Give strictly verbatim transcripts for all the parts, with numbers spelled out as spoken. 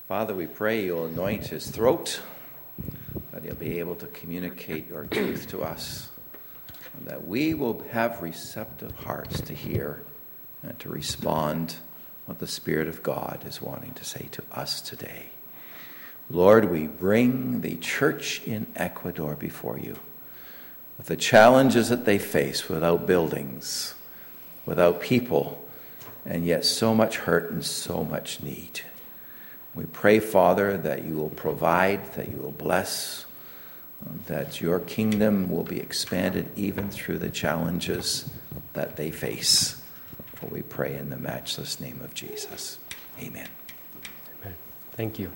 Father, we pray you'll anoint his throat, that he'll be able to communicate your truth to us, and that we will have receptive hearts to hear and to respond what the Spirit of God is wanting to say to us today. Lord, we bring the church in Ecuador before you, with the challenges that they face without buildings, without people, and yet so much hurt and so much need. We pray, Father, that you will provide, that you will bless, that your kingdom will be expanded even through the challenges that they face. For we pray in the matchless name of Jesus. Amen. Amen. Thank you.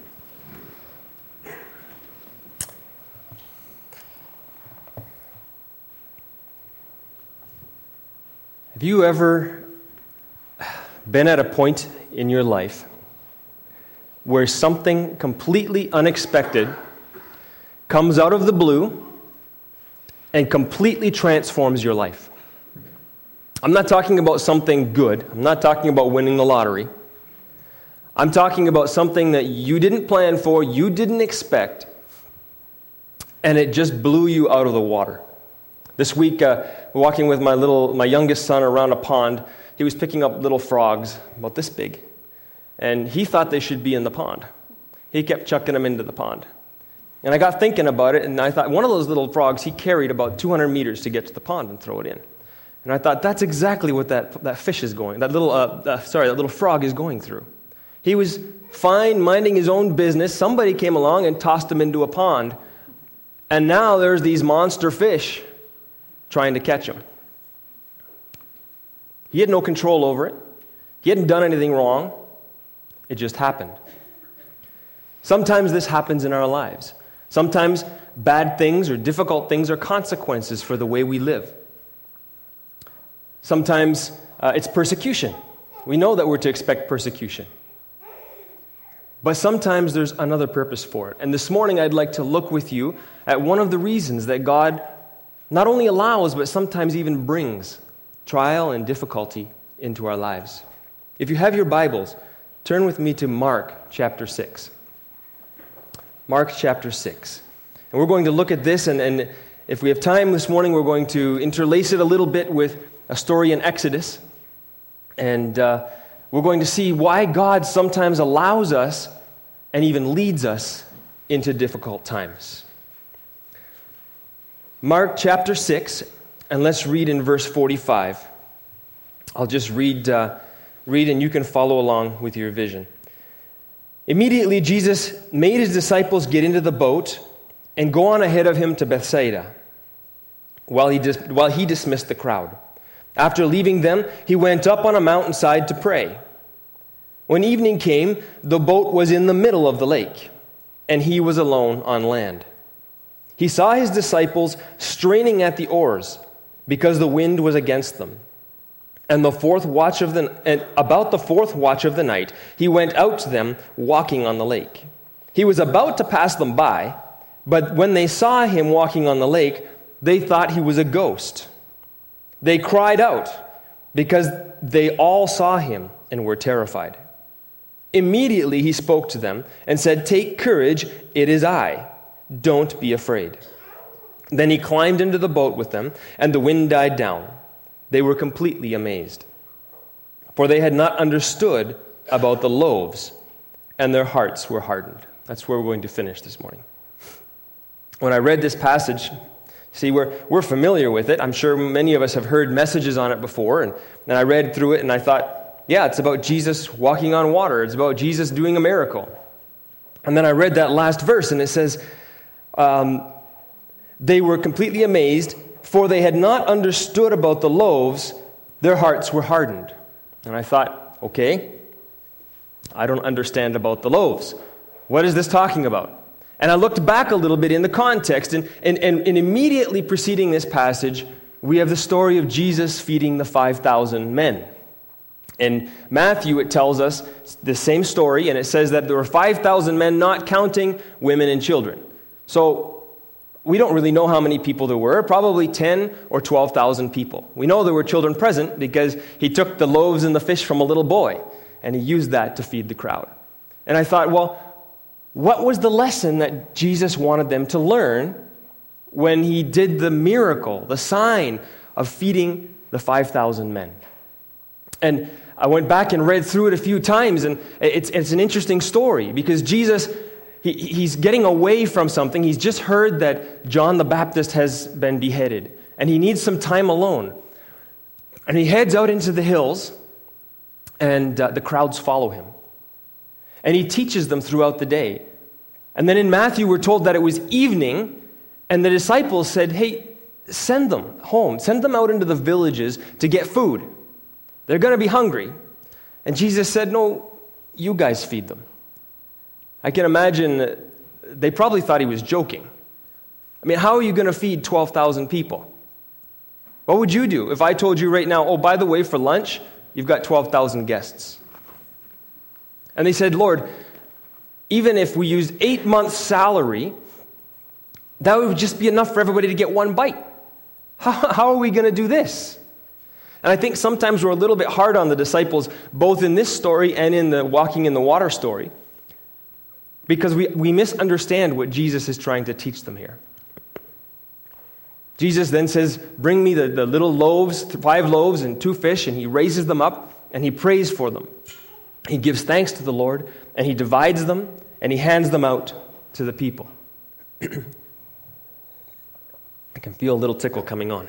Have you ever been at a point in your life where something completely unexpected comes out of the blue and completely transforms your life? I'm not talking about something good. I'm not talking about winning the lottery. I'm talking about something that you didn't plan for, you didn't expect, and it just blew you out of the water. This week, uh, walking with my little, my youngest son around a pond, he was picking up little frogs about this big, and he thought they should be in the pond. He kept chucking them into the pond. And I got thinking about it, and I thought one of those little frogs, he carried about two hundred meters to get to the pond and throw it in. And I thought, that's exactly what that, that fish is going, that little, uh, uh, sorry, that little frog is going through. He was fine, minding his own business. Somebody came along and tossed him into a pond, and now there's these monster fish trying to catch him. He had no control over it. He hadn't done anything wrong. It just happened. Sometimes this happens in our lives. Sometimes bad things or difficult things are consequences for the way we live. Sometimes uh, it's persecution. We know that we're to expect persecution. But sometimes there's another purpose for it. And this morning I'd like to look with you at one of the reasons that God not only allows, but sometimes even brings trial and difficulty into our lives. If you have your Bibles, turn with me to Mark chapter six. Mark chapter six. And we're going to look at this, and, and if we have time this morning, we're going to interlace it a little bit with a story in Exodus. And uh, we're going to see why God sometimes allows us and even leads us into difficult times. Mark chapter six, and let's read in verse forty-five. I'll just read, uh, read and you can follow along with your vision. Immediately Jesus made his disciples get into the boat and go on ahead of him to Bethsaida, while he, dis- while he dismissed the crowd. After leaving them, he went up on a mountainside to pray. When evening came, the boat was in the middle of the lake, and he was alone on land. He saw his disciples straining at the oars because the wind was against them. And the fourth watch of the and about the fourth watch of the night, he went out to them walking on the lake. He was about to pass them by, but when they saw him walking on the lake, they thought he was a ghost. They cried out because they all saw him and were terrified. Immediately he spoke to them and said, "Take courage, it is I. Don't be afraid." Then he climbed into the boat with them, and the wind died down. They were completely amazed, for they had not understood about the loaves, and their hearts were hardened. That's where we're going to finish this morning. When I read this passage, see, we're, we're familiar with it. I'm sure many of us have heard messages on it before, and, and I read through it, and I thought, yeah, it's about Jesus walking on water. It's about Jesus doing a miracle. And then I read that last verse, and it says, um, they were completely amazed, for they had not understood about the loaves, their hearts were hardened. And I thought, okay, I don't understand about the loaves. What is this talking about? And I looked back a little bit in the context, and, and, and, and immediately preceding this passage, we have the story of Jesus feeding the five thousand men. In Matthew, it tells us the same story, and it says that there were five thousand men, not counting women and children. So we don't really know how many people there were, probably ten or twelve thousand people. We know there were children present because he took the loaves and the fish from a little boy, and he used that to feed the crowd. And I thought, well, what was the lesson that Jesus wanted them to learn when he did the miracle, the sign of feeding the five thousand men? And I went back and read through it a few times, and it's, it's an interesting story because Jesus, he, he's getting away from something. He's just heard that John the Baptist has been beheaded, and he needs some time alone. And he heads out into the hills, and uh, the crowds follow him. And he teaches them throughout the day. And then in Matthew, we're told that it was evening, and the disciples said, hey, send them home. Send them out into the villages to get food. They're going to be hungry. And Jesus said, no, you guys feed them. I can imagine they probably thought he was joking. I mean, how are you going to feed twelve thousand people? What would you do if I told you right now, oh, by the way, for lunch, you've got twelve thousand guests? And they said, Lord, even if we used eight months' salary, that would just be enough for everybody to get one bite. How, how are we going to do this? And I think sometimes we're a little bit hard on the disciples, both in this story and in the walking in the water story, because we, we misunderstand what Jesus is trying to teach them here. Jesus then says, bring me the, the little loaves, five loaves and two fish, and he raises them up, and he prays for them. He gives thanks to the Lord, and he divides them, and he hands them out to the people. I can feel a little tickle coming on.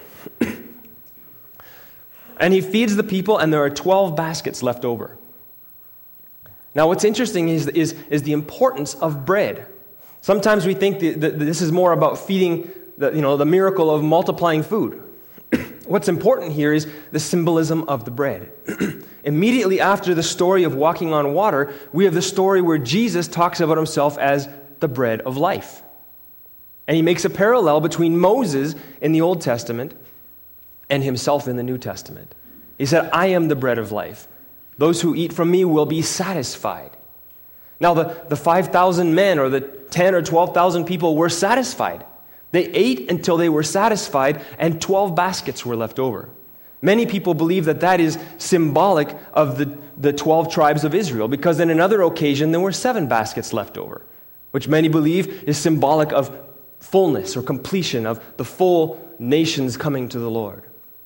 And he feeds the people, and there are twelve baskets left over. Now, what's interesting is, is, is the importance of bread. Sometimes we think that, that this is more about feeding, the, you know, the miracle of multiplying food. What's important here is the symbolism of the bread. Immediately after the story of walking on water, we have the story where Jesus talks about himself as the bread of life. And he makes a parallel between Moses in the Old Testament and himself in the New Testament. He said, I am the bread of life. Those who eat from me will be satisfied. Now, the, the five thousand men or the ten or twelve thousand people were satisfied. They ate until they were satisfied, and twelve baskets were left over. Many people believe that that is symbolic of the, the twelve tribes of Israel, because in another occasion there were seven baskets left over, which many believe is symbolic of fullness or completion of the full nations coming to the Lord.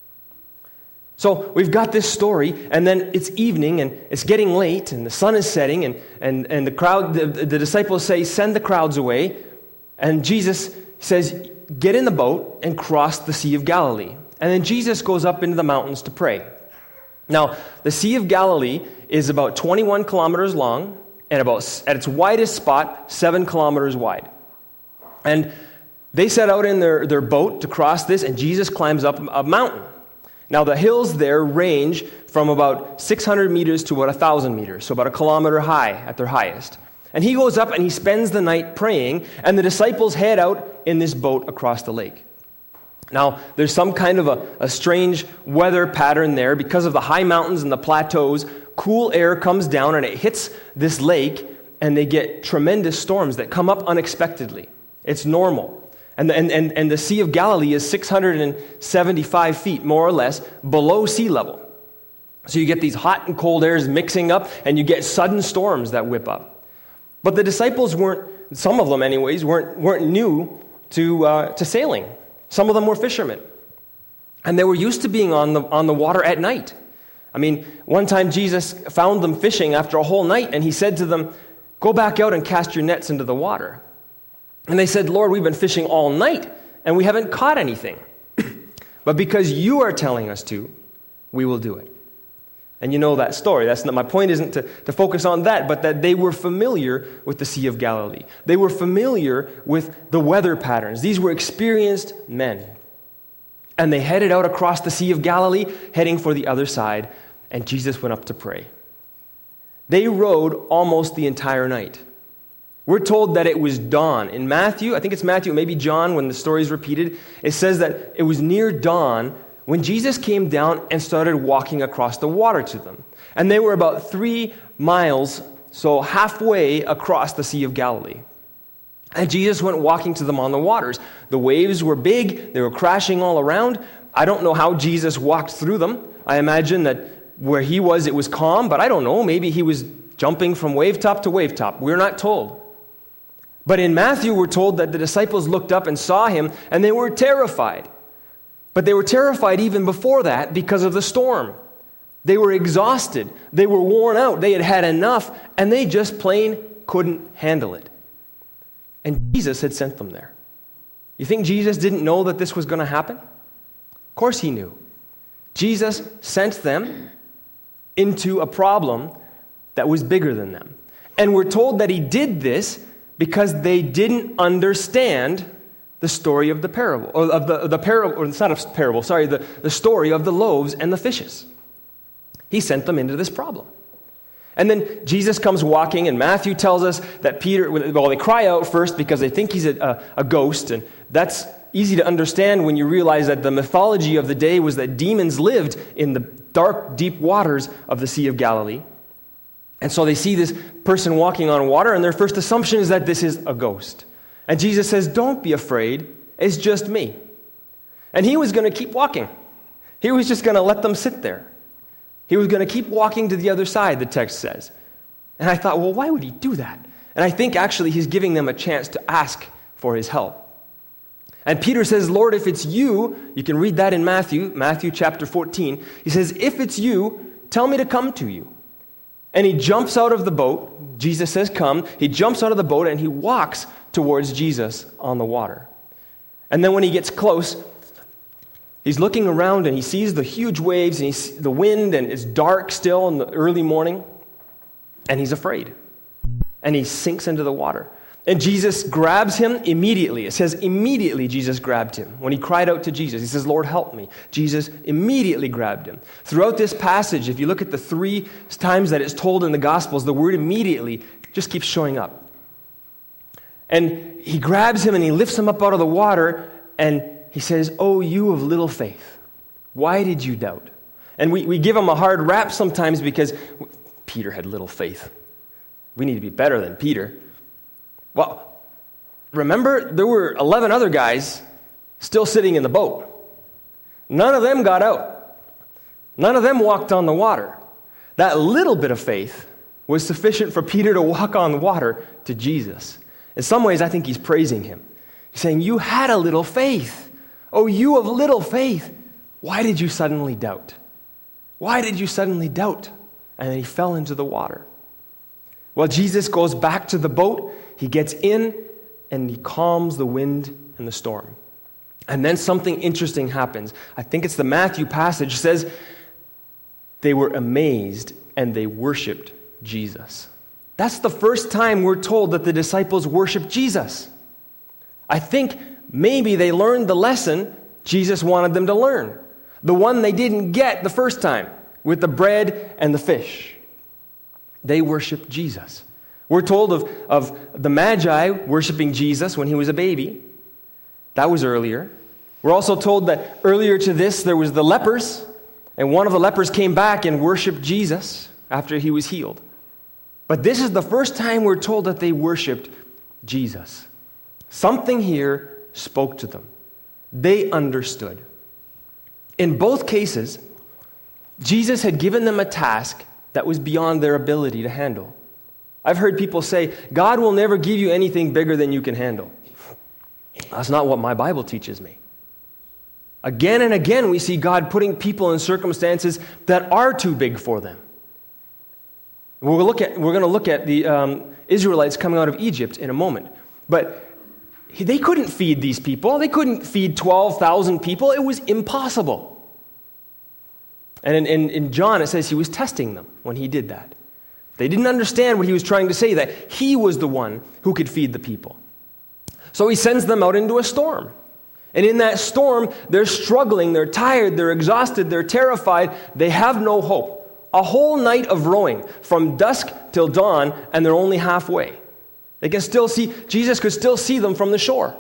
So we've got this story, and then it's evening, and it's getting late, and the sun is setting, and, and, and the crowd, the, the disciples say, send the crowds away, and Jesus says, get in the boat and cross the Sea of Galilee. And then Jesus goes up into the mountains to pray. Now, the Sea of Galilee is about twenty-one kilometers long, and about, at its widest spot, seven kilometers wide. And they set out in their, their boat to cross this, and Jesus climbs up a mountain. Now, the hills there range from about six hundred meters to about one thousand meters, so about a kilometer high at their highest. And he goes up and he spends the night praying, and the disciples head out in this boat across the lake. Now, there's some kind of a, a strange weather pattern there because of the high mountains and the plateaus. Cool air comes down and it hits this lake, and they get tremendous storms that come up unexpectedly. It's normal. And the, and, and, and the Sea of Galilee is six hundred seventy-five feet, more or less, below sea level. So you get these hot and cold airs mixing up, and you get sudden storms that whip up. But the disciples weren't, some of them anyways, weren't, weren't new to, uh, to sailing. Some of them were fishermen. And they were used to being on the, on the water at night. I mean, one time Jesus found them fishing after a whole night, and he said to them, go back out and cast your nets into the water. And they said, Lord, we've been fishing all night, and we haven't caught anything. But because you are telling us to, we will do it. And you know that story. That's not, my point isn't to, to focus on that, but that they were familiar with the Sea of Galilee. They were familiar with the weather patterns. These were experienced men. And they headed out across the Sea of Galilee, heading for the other side, and Jesus went up to pray. They rowed almost the entire night. We're told that it was dawn. In Matthew, I think it's Matthew, maybe John, when the story is repeated, it says that it was near dawn when Jesus came down and started walking across the water to them. And they were about three miles, so halfway across the Sea of Galilee. And Jesus went walking to them on the waters. The waves were big, they were crashing all around. I don't know how Jesus walked through them. I imagine that where he was, it was calm, but I don't know, maybe he was jumping from wave top to wave top. We're not told. But in Matthew, we're told that the disciples looked up and saw him, and they were terrified. But they were terrified even before that because of the storm. They were exhausted. They were worn out. They had had enough, and they just plain couldn't handle it. And Jesus had sent them there. You think Jesus didn't know that this was going to happen? Of course he knew. Jesus sent them into a problem that was bigger than them. And we're told that he did this because they didn't understand the story of the parable, or of the, the parable, or it's not a parable, sorry, the, the story of the loaves and the fishes. He sent them into this problem. And then Jesus comes walking, and Matthew tells us that Peter, well, they cry out first because they think he's a, a, a ghost, and that's easy to understand when you realize that the mythology of the day was that demons lived in the dark, deep waters of the Sea of Galilee. And so they see this person walking on water, and their first assumption is that this is a ghost. And Jesus says, don't be afraid, it's just me. And he was going to keep walking. He was just going to let them sit there. He was going to keep walking to the other side, the text says. And I thought, well, why would he do that? And I think actually he's giving them a chance to ask for his help. And Peter says, Lord, if it's you, you can read that in Matthew, Matthew chapter fourteen. He says, if it's you, tell me to come to you. And he jumps out of the boat. Jesus says, come. He jumps out of the boat and he walks towards Jesus on the water. And then when he gets close, he's looking around and he sees the huge waves and he sees the wind, and it's dark still in the early morning. And he's afraid. And he sinks into the water. And Jesus grabs him immediately. It says immediately Jesus grabbed him. When he cried out to Jesus, he says, Lord, help me. Jesus immediately grabbed him. Throughout this passage, if you look at the three times that it's told in the Gospels, the word immediately just keeps showing up. And he grabs him and he lifts him up out of the water, and he says, oh, you of little faith, why did you doubt? And we, we give him a hard rap sometimes because Peter had little faith. We need to be better than Peter. Well, remember, there were eleven other guys still sitting in the boat. None of them got out. None of them walked on the water. That little bit of faith was sufficient for Peter to walk on the water to Jesus. In some ways, I think he's praising him. He's saying, you had a little faith. Oh, you of little faith. Why did you suddenly doubt? Why did you suddenly doubt? And then he fell into the water. Well, Jesus goes back to the boat. He gets in and he calms the wind and the storm. And then something interesting happens. I think it's the Matthew passage. It says, they were amazed and they worshiped Jesus. That's the first time we're told that the disciples worshiped Jesus. I think maybe they learned the lesson Jesus wanted them to learn. The one they didn't get the first time with the bread and the fish. They worshiped Jesus. We're told of, of the Magi worshiping Jesus when he was a baby. That was earlier. We're also told that earlier to this, there was the lepers, and one of the lepers came back and worshiped Jesus after he was healed. But this is the first time we're told that they worshiped Jesus. Something here spoke to them. They understood. In both cases, Jesus had given them a task that was beyond their ability to handle. I've heard people say, God will never give you anything bigger than you can handle. That's not what my Bible teaches me. Again and again, we see God putting people in circumstances that are too big for them. We'll look at, we're going to look at the um, Israelites coming out of Egypt in a moment. But they couldn't feed these people. They couldn't feed twelve thousand people. It was impossible. And in, in, in John, it says he was testing them when he did that. They didn't understand what he was trying to say, that he was the one who could feed the people. So he sends them out into a storm. And in that storm, they're struggling, they're tired, they're exhausted, they're terrified, they have no hope. A whole night of rowing from dusk till dawn, and they're only halfway. They can still see, Jesus could still see them from the shore.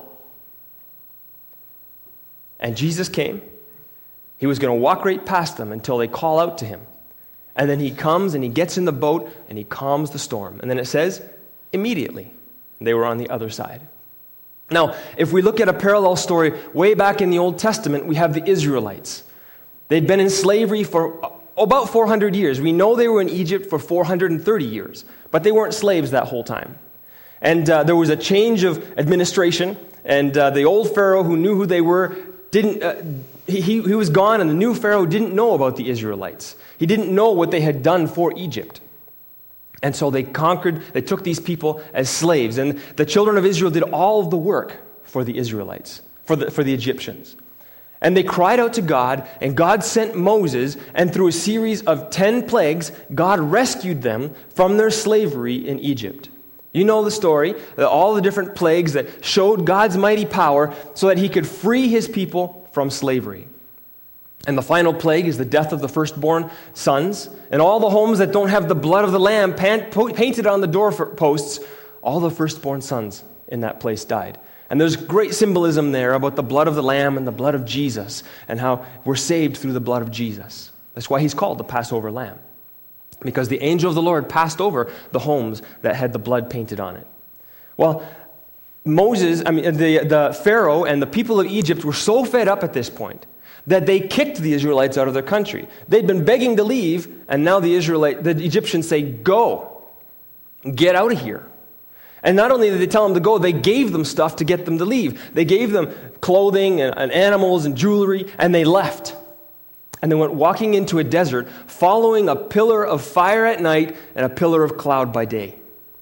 And Jesus came. He was going to walk right past them until they call out to him. And then he comes and he gets in the boat and he calms the storm. And then it says, immediately, they were on the other side. Now, if we look at a parallel story way back in the Old Testament, we have the Israelites. They'd been in slavery for about four hundred years. We know they were in Egypt for four hundred thirty years, but they weren't slaves that whole time. And uh, there was a change of administration, and uh, the old Pharaoh who knew who they were, didn't. Uh, he, he was gone, and the new Pharaoh didn't know about the Israelites. He didn't know what they had done for Egypt. And so they conquered, they took these people as slaves, and the children of Israel did all of the work for the Israelites, for the, for the Egyptians. And they cried out to God, and God sent Moses, and through a series of ten plagues, God rescued them from their slavery in Egypt. You know the story, all the different plagues that showed God's mighty power so that he could free his people from slavery. And the final plague is the death of the firstborn sons, and all the homes that don't have the blood of the lamb painted on the doorposts, all the firstborn sons in that place died. And there's great symbolism there about the blood of the Lamb and the blood of Jesus and how we're saved through the blood of Jesus. That's why he's called the Passover Lamb, because the angel of the Lord passed over the homes that had the blood painted on it. Well, Moses, I mean, the, the Pharaoh and the people of Egypt were so fed up at this point that they kicked the Israelites out of their country. They'd been begging to leave, and now the Israelite, the Egyptians say, "Go, get out of here." And not only did they tell them to go, they gave them stuff to get them to leave. They gave them clothing and, and animals and jewelry, and they left. And they went walking into a desert, following a pillar of fire at night and a pillar of cloud by day.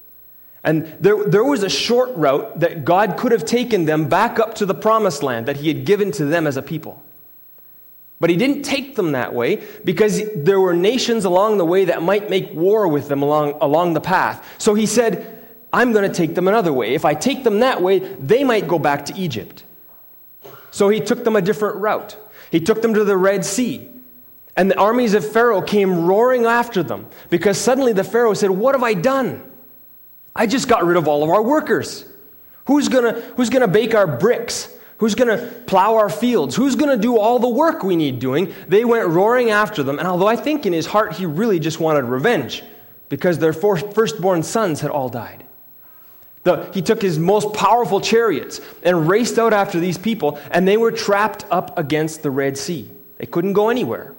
And there, there was a short route that God could have taken them back up to the promised land that he had given to them as a people. But he didn't take them that way because there were nations along the way that might make war with them along, along the path. So he said, I'm going to take them another way. If I take them that way, they might go back to Egypt. So he took them a different route. He took them to the Red Sea. And the armies of Pharaoh came roaring after them because suddenly the Pharaoh said, "What have I done? I just got rid of all of our workers. Who's going to, who's going to bake our bricks? Who's going to plow our fields? Who's going to do all the work we need doing?" They went roaring after them. And although I think in his heart he really just wanted revenge because their firstborn sons had all died. The, he took his most powerful chariots and raced out after these people, and they were trapped up against the Red Sea. They couldn't go anywhere.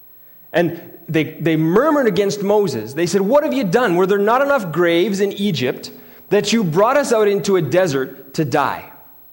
And they, they murmured against Moses. They said, "What have you done? Were there not enough graves in Egypt that you brought us out into a desert to die?"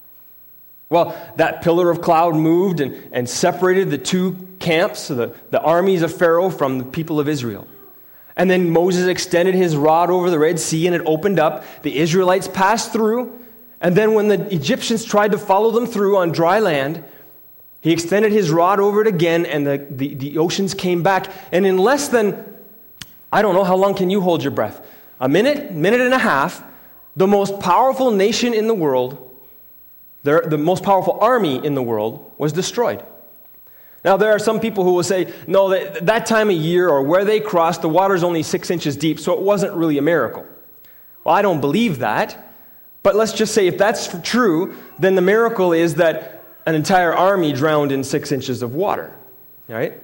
Well, that pillar of cloud moved and, and separated the two camps, the, the armies of Pharaoh from the people of Israel. And then Moses extended his rod over the Red Sea, and it opened up. The Israelites passed through. And then when the Egyptians tried to follow them through on dry land, he extended his rod over it again, and the, the, the oceans came back. And in less than, I don't know, how long can you hold your breath? A minute, minute and a half, the most powerful nation in the world, the, the most powerful army in the world, was destroyed. Now, there are some people who will say, no, that, that time of year or where they crossed, the water's only six inches deep, so it wasn't really a miracle. Well, I don't believe that. But let's just say if that's true, then the miracle is that an entire army drowned in six inches of water. Right?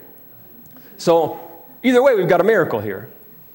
So, either way, we've got a miracle here.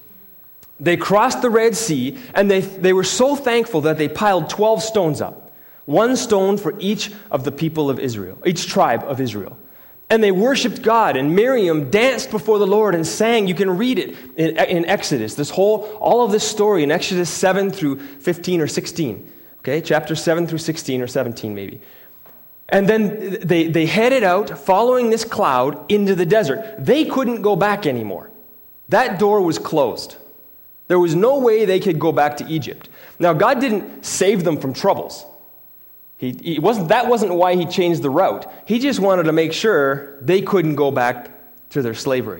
They crossed the Red Sea, and they, they were so thankful that they piled twelve stones up. One stone for each of the people of Israel, each tribe of Israel. And they worshiped God, and Miriam danced before the Lord and sang. You can read it in, in Exodus, this whole, all of this story in Exodus seven through fifteen or sixteen. Okay, chapter seven through sixteen or seventeen maybe. And then they, they headed out, following this cloud, into the desert. They couldn't go back anymore. That door was closed. There was no way they could go back to Egypt. Now, God didn't save them from troubles. He, he wasn't, that wasn't why he changed the route. He just wanted to make sure they couldn't go back to their slavery.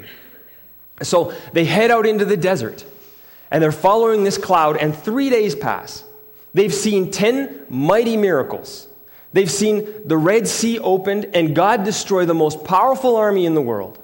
So they head out into the desert, and they're following this cloud, and three days pass. They've seen ten mighty miracles. They've seen the Red Sea opened, and God destroy the most powerful army in the world.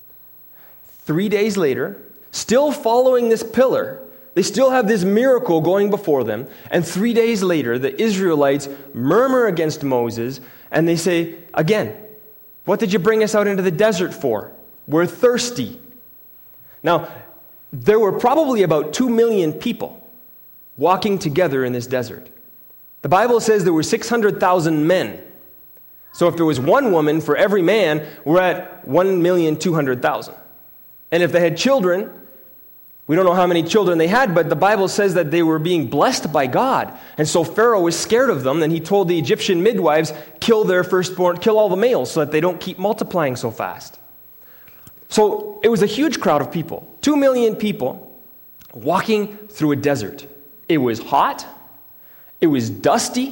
Three days later, still following this pillar, they still have this miracle going before them. And three days later, the Israelites murmur against Moses, and they say, again, "What did you bring us out into the desert for? We're thirsty." Now, there were probably about two million people walking together in this desert. The Bible says there were six hundred thousand men. So if there was one woman for every man, we're at one million two hundred thousand. And if they had children, We don't know how many children they had, but the Bible says that they were being blessed by God. And so Pharaoh was scared of them, and he told the Egyptian midwives, kill their firstborn, kill all the males so that they don't keep multiplying so fast. So it was a huge crowd of people, two million people walking through a desert. It was hot, it was dusty,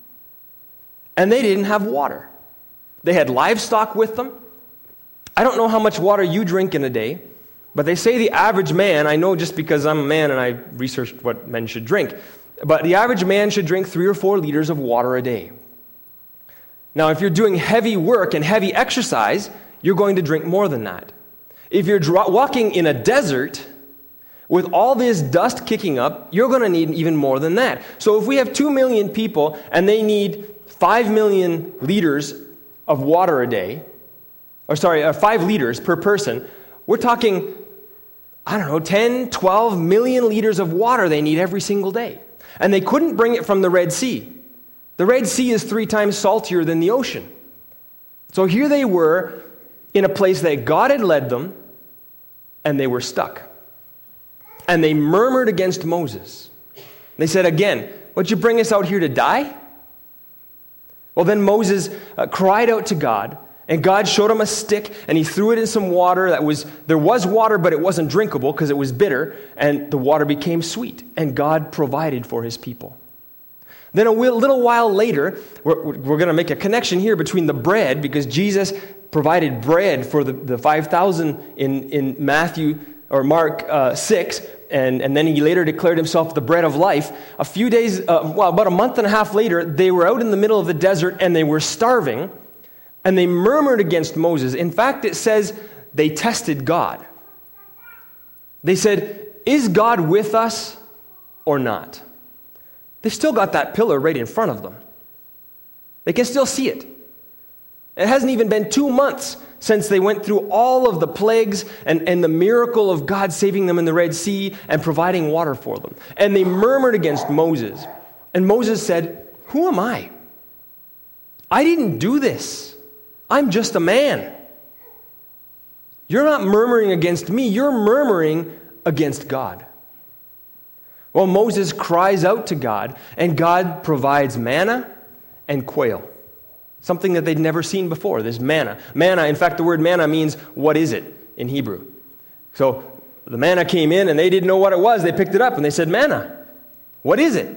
and they didn't have water. They had livestock with them. I don't know how much water you drink in a day, but they say the average man, I know just because I'm a man and I researched what men should drink, but the average man should drink three or four liters of water a day. Now, if you're doing heavy work and heavy exercise, you're going to drink more than that. If you're dro- walking in a desert with all this dust kicking up, you're going to need even more than that. So if we have two million people and they need five million liters of water a day, or sorry, uh, five liters per person, we're talking, I don't know, ten, twelve million liters of water they need every single day. And they couldn't bring it from the Red Sea. The Red Sea is three times saltier than the ocean. So here they were in a place that God had led them, and they were stuck. And they murmured against Moses. They said, again, would you bring us out here to die? Well, then Moses uh, cried out to God, and God showed him a stick, and he threw it in some water that was, there was water, but it wasn't drinkable because it was bitter, and the water became sweet, and God provided for his people. Then a little while later, we're, we're going to make a connection here between the bread, because Jesus provided bread for the, the five thousand in, in Matthew or Mark uh, six, and, and then he later declared himself the bread of life. A few days, uh, well, about a month and a half later, they were out in the middle of the desert, and they were starving, and they murmured against Moses. In fact, it says they tested God. They said, is God with us or not? They still got that pillar right in front of them. They can still see it. It hasn't even been two months since they went through all of the plagues and, and the miracle of God saving them in the Red Sea and providing water for them. And they murmured against Moses. And Moses said, who am I? I didn't do this. I'm just a man. You're not murmuring against me. You're murmuring against God. Well, Moses cries out to God, and God provides manna and quail. Something that they'd never seen before, this manna. Manna, in fact, the word manna means, what is it in Hebrew? So the manna came in, and they didn't know what it was. They picked it up, and they said, manna, what is it?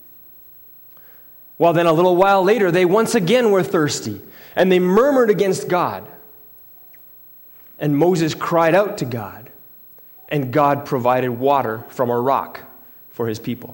Well, then a little while later, they once again were thirsty, and they murmured against God. And Moses cried out to God, and God provided water from a rock for his people.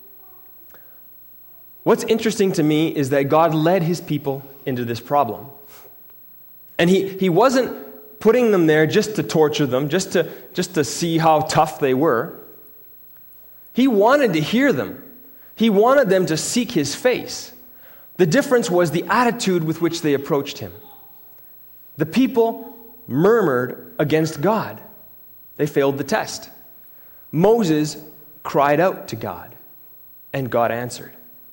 What's interesting to me is that God led his people into this problem. And he, he wasn't putting them there just to torture them, just to, just to see how tough they were. He wanted to hear them. He wanted them to seek his face. The difference was the attitude with which they approached him. The people murmured against God. They failed the test. Moses cried out to God, and God answered.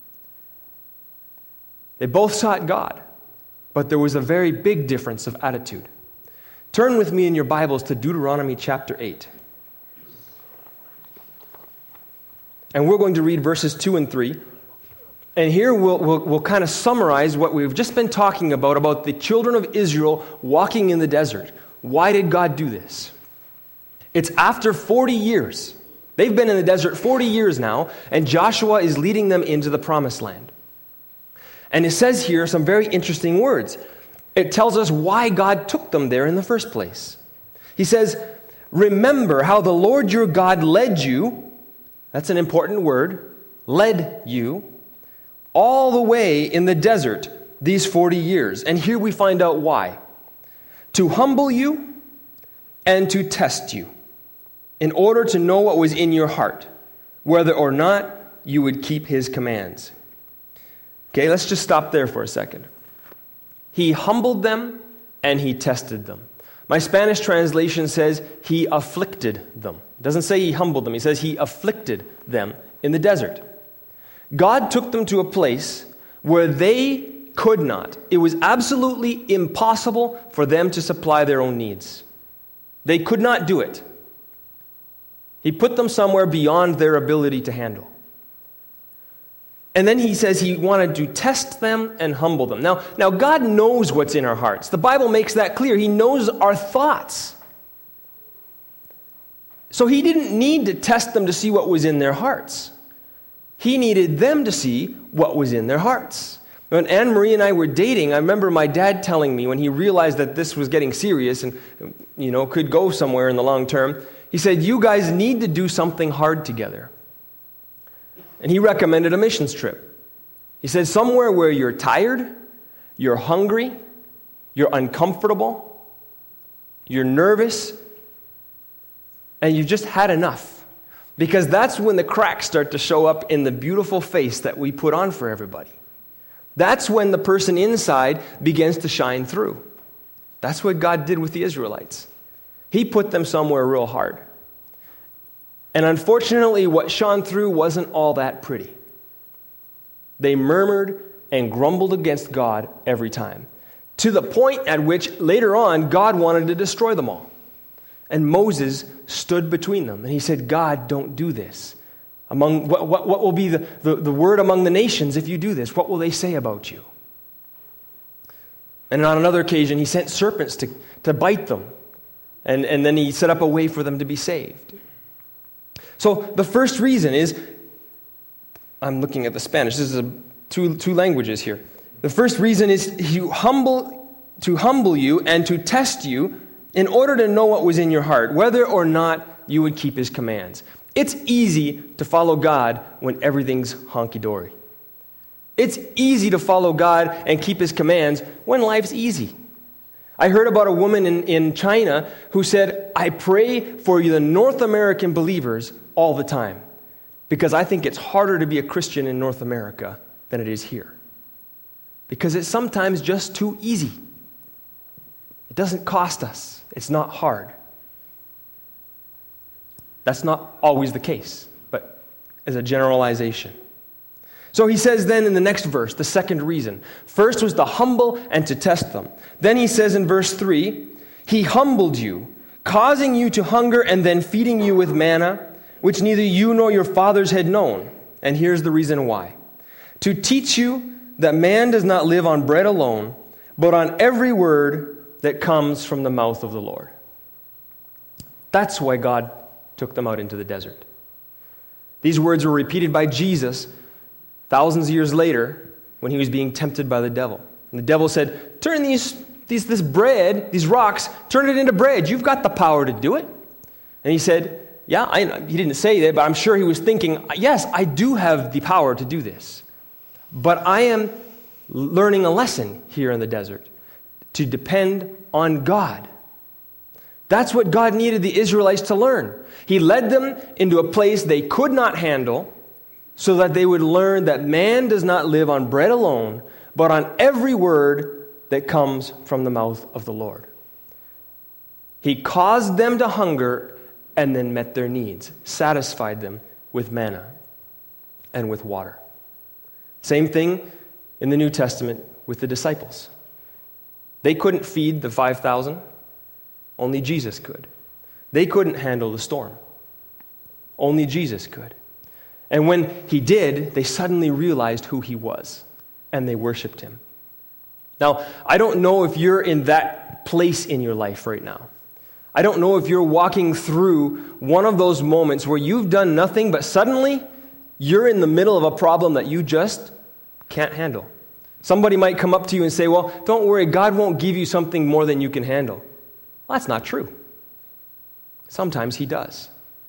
They both sought God, but there was a very big difference of attitude. Turn with me in your Bibles to Deuteronomy chapter eight. And we're going to read verses two and three. And here we'll, we'll, we'll kind of summarize what we've just been talking about, about the children of Israel walking in the desert. Why did God do this? It's after forty years. They've been in the desert forty years now, and Joshua is leading them into the promised land. And it says here some very interesting words. It tells us why God took them there in the first place. He says, remember how the Lord your God led you, that's an important word, led you, all the way in the desert these forty years. And here we find out why. To humble you and to test you, in order to know what was in your heart, whether or not you would keep his commands. Okay, let's just stop there for a second. He humbled them and he tested them. My Spanish translation says he afflicted them. It doesn't say he humbled them. He says he afflicted them in the desert. God took them to a place where they could not. It was absolutely impossible for them to supply their own needs. They could not do it. He put them somewhere beyond their ability to handle. And then he says he wanted to test them and humble them. Now, now God knows what's in our hearts. The Bible makes that clear. He knows our thoughts. So he didn't need to test them to see what was in their hearts. He needed them to see what was in their hearts. When Anne-Marie and I were dating, I remember my dad telling me when he realized that this was getting serious and, you know, could go somewhere in the long term, he said, you guys need to do something hard together. And he recommended a missions trip. He said, somewhere where you're tired, you're hungry, you're uncomfortable, you're nervous, and you've just had enough. Because that's when the cracks start to show up in the beautiful face that we put on for everybody. That's when the person inside begins to shine through. That's what God did with the Israelites. He put them somewhere real hard. And unfortunately, what shone through wasn't all that pretty. They murmured and grumbled against God every time, to the point at which later on God wanted to destroy them all. And Moses stood between them, and he said, God, don't do this. Among what, what, what will be the, the, the word among the nations if you do this? What will they say about you? And on another occasion, he sent serpents to, to bite them, and, and then he set up a way for them to be saved. So the first reason is, I'm looking at the Spanish, this is a, two, two languages here. The first reason is you humble, to humble you and to test you in order to know what was in your heart, whether or not you would keep his commands. It's easy to follow God when everything's honky-dory. It's easy to follow God and keep his commands when life's easy. I heard about a woman in, in China who said, I pray for the North American believers all the time because I think it's harder to be a Christian in North America than it is here. Because it's sometimes just too easy. It doesn't cost us. It's not hard. That's not always the case, but as a generalization. So he says then in the next verse, the second reason. First was to humble and to test them. Then he says in verse three, he humbled you, causing you to hunger and then feeding you with manna, which neither you nor your fathers had known. And here's the reason why. To teach you that man does not live on bread alone, but on every word that comes from the mouth of the Lord. That's why God took them out into the desert. These words were repeated by Jesus thousands of years later when he was being tempted by the devil. And the devil said, turn these, these this bread, these rocks, turn it into bread. You've got the power to do it. And he said, yeah, I, he didn't say that, but I'm sure he was thinking, yes, I do have the power to do this. But I am learning a lesson here in the desert, to depend on God. That's what God needed the Israelites to learn. He led them into a place they could not handle so that they would learn that man does not live on bread alone, but on every word that comes from the mouth of the Lord. He caused them to hunger and then met their needs, satisfied them with manna and with water. Same thing in the New Testament with the disciples. They couldn't feed the five thousand. Only Jesus could. They couldn't handle the storm. Only Jesus could. And when he did, they suddenly realized who he was, and they worshiped him. Now, I don't know if you're in that place in your life right now. I don't know if you're walking through one of those moments where you've done nothing, but suddenly you're in the middle of a problem that you just can't handle. Somebody might come up to you and say, well, don't worry, God won't give you something more than you can handle. Well, that's not true. Sometimes he does.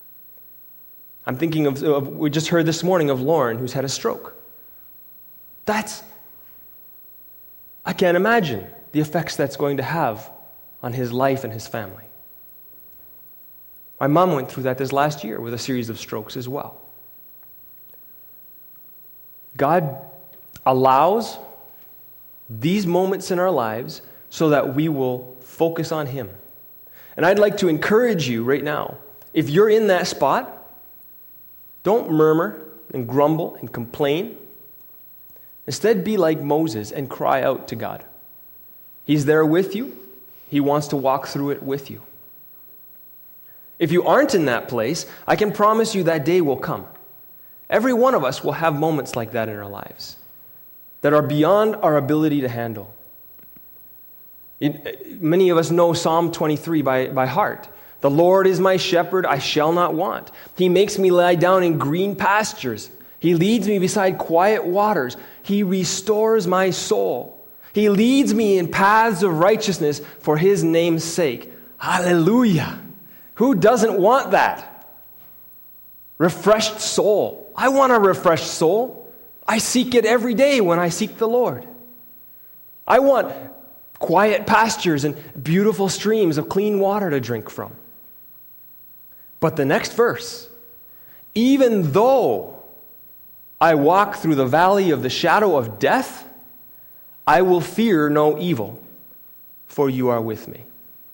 I'm thinking of, of, we just heard this morning of Lauren, who's had a stroke. That's, I can't imagine the effects that's going to have on his life and his family. My mom went through that this last year with a series of strokes as well. God allows these moments in our lives so that we will focus on him. And I'd like to encourage you right now, if you're in that spot, don't murmur and grumble and complain. Instead, be like Moses and cry out to God. He's there with you. He wants to walk through it with you. If you aren't in that place, I can promise you that day will come. Every one of us will have moments like that in our lives that are beyond our ability to handle. It, many of us know Psalm twenty-three by, by heart. The Lord is my shepherd, I shall not want. He makes me lie down in green pastures. He leads me beside quiet waters. He restores my soul. He leads me in paths of righteousness for his name's sake. Hallelujah. Who doesn't want that? Refreshed soul. I want a refreshed soul. I seek it every day when I seek the Lord. I want quiet pastures and beautiful streams of clean water to drink from. But the next verse, even though I walk through the valley of the shadow of death, I will fear no evil, for you are with me.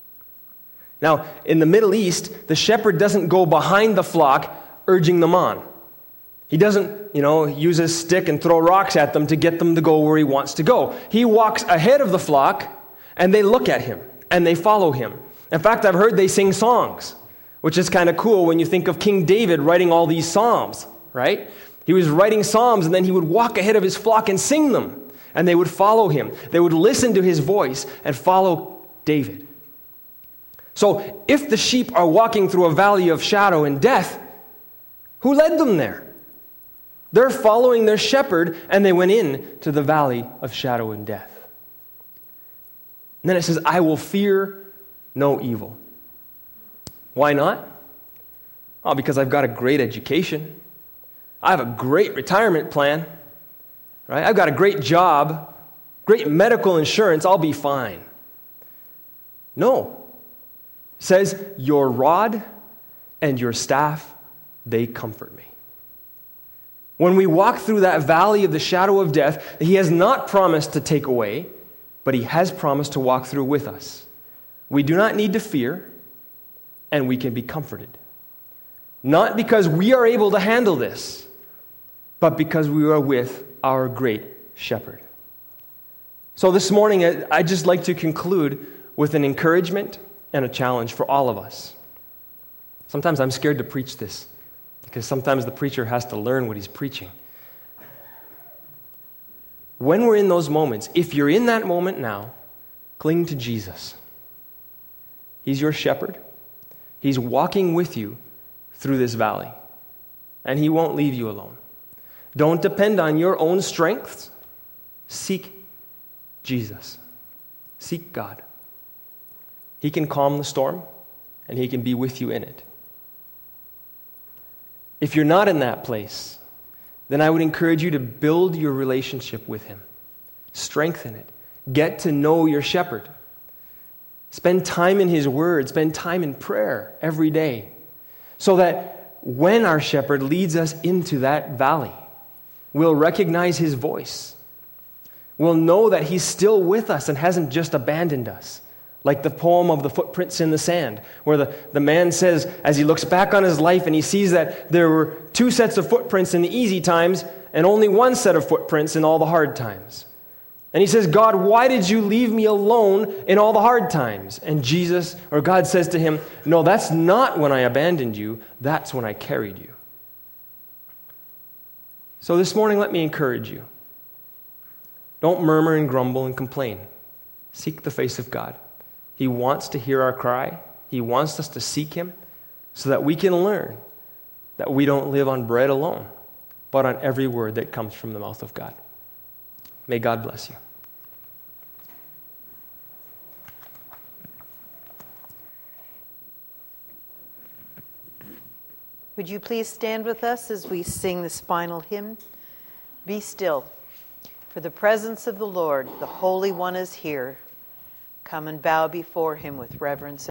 Now, in the Middle East, the shepherd doesn't go behind the flock urging them on. He doesn't, you know, use his stick and throw rocks at them to get them to go where he wants to go. He walks ahead of the flock, and they look at him, and they follow him. In fact, I've heard they sing songs, which is kind of cool when you think of King David writing all these psalms, right? He was writing psalms, and then he would walk ahead of his flock and sing them, and they would follow him. They would listen to his voice and follow David. So if the sheep are walking through a valley of shadow and death, who led them there? They're following their shepherd, and they went in to the valley of shadow and death. And then it says, I will fear no evil. Why not? Oh, because I've got a great education. I have a great retirement plan. Right? I've got a great job, great medical insurance. I'll be fine. No. It says, your rod and your staff, they comfort me. When we walk through that valley of the shadow of death, he has not promised to take away, but he has promised to walk through with us. We do not need to fear, and we can be comforted. Not because we are able to handle this, but because we are with our great shepherd. So this morning, I'd just like to conclude with an encouragement and a challenge for all of us. Sometimes I'm scared to preach this, because sometimes the preacher has to learn what he's preaching. When we're in those moments, if you're in that moment now, cling to Jesus. He's your shepherd. He's walking with you through this valley, and he won't leave you alone. Don't depend on your own strengths. Seek Jesus. Seek God. He can calm the storm, and he can be with you in it. If you're not in that place, then I would encourage you to build your relationship with him. Strengthen it. Get to know your shepherd. Spend time in his word. Spend time in prayer every day, so that when our shepherd leads us into that valley, we'll recognize his voice. We'll know that he's still with us and hasn't just abandoned us. Like the poem of the footprints in the sand, where the, the man says, as he looks back on his life and he sees that there were two sets of footprints in the easy times and only one set of footprints in all the hard times. And he says, God, why did you leave me alone in all the hard times? And Jesus, or God says to him, no, that's not when I abandoned you. That's when I carried you. So this morning, let me encourage you. Don't murmur and grumble and complain. Seek the face of God. He wants to hear our cry. He wants us to seek him so that we can learn that we don't live on bread alone, but on every word that comes from the mouth of God. May God bless you. Would you please stand with us as we sing this final hymn? Be still, for the presence of the Lord, the Holy One, is here. Come and bow before him with reverence.